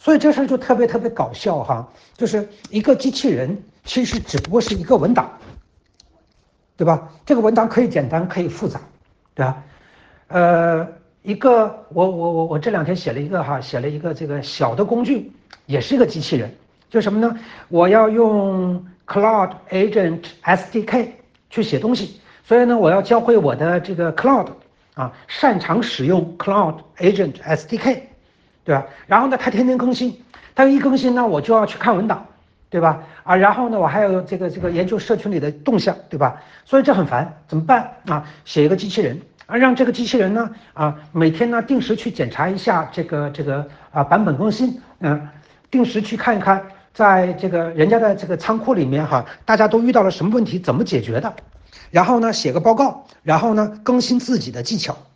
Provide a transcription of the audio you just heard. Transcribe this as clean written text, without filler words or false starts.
所以这事儿就特别特别搞笑哈，就是一个机器人其实只不过是一个文档，对吧？这个文档可以简单，可以复杂，对吧？一个我这2天写了一个这个小的工具，也是一个机器人，就是什么呢？我要用 Cloud Agent SDK 去写东西，所以呢，我要教会我的这个 Cloud 擅长使用 Cloud Agent SDK， 对吧？然后呢，它天天更新，它一更新呢，我就要去看文档，对吧？然后呢，我还有这个研究社群里的动向，对吧？所以这很烦，怎么办啊？写一个机器人。让这个机器人呢每天呢定时去检查一下这个版本更新，定时去看一看，在这个人家的这个仓库里面大家都遇到了什么问题，怎么解决的，然后呢写个报告，然后呢更新自己的技巧。